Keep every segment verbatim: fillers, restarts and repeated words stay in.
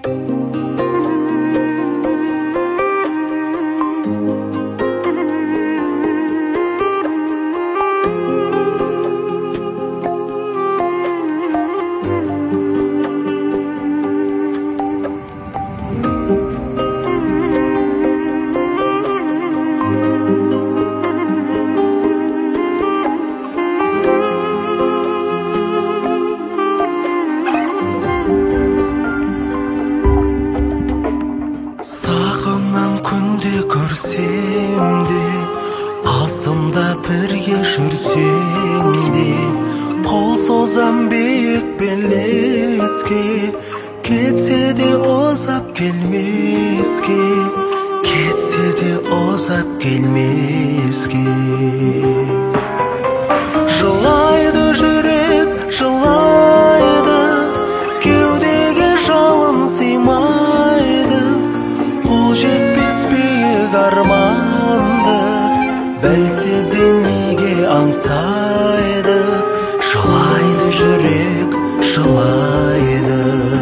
Сағынам күнде көрсем де, қасымда бірге жүрсем де, қол созам биік белеске, кетсе де озап келмеске, кетсе де озап келмеске. Жылайды жүрек, жылайды, кеудеге жалын сыймайды, қол жетпес биік арманды, білсе де неге аңсайды. Жылайды жүрек, жылайды.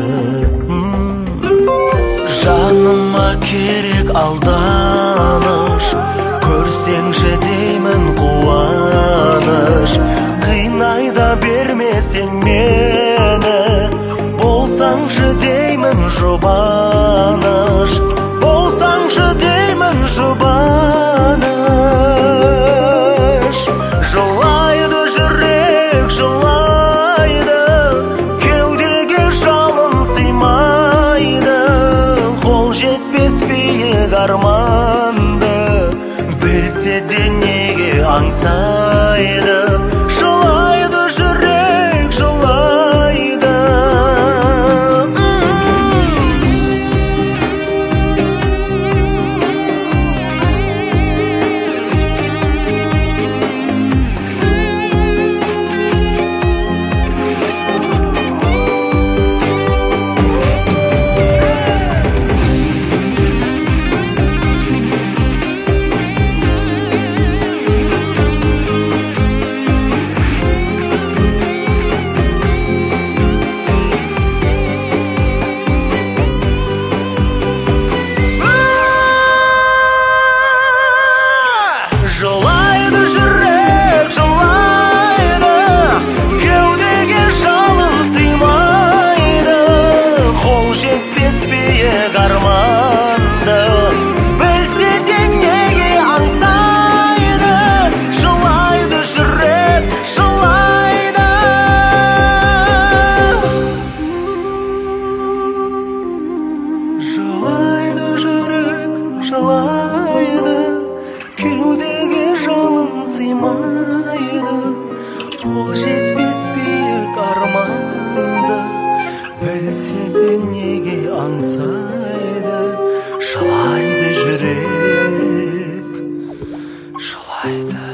Жаныма керек алданыш, көрсеңші деймін қуаныш. Қинайда бермесең мені, болсаңшы деймін жұбаныш, болсаңшы деймін жұбаныш. Жылайды жүрек, жылайды, кеудеге жалын сыймайды, қол жетпес биік арманды, білсе де неге аңсайды. Жылайды жүрек, жылайды. Жылайды жүрек, жылайды, кеудеге жалын сыймайды, қол жетпес биік арманды, білсе де неге аңсайды. Жылайды жүрек, жылайды. Жылайды жүрек, жылайды, кеудеге жалын сыймайды, қол жетпес биік арманды, білсе де неге аңсайды. Жылайды жүрек, жылайды.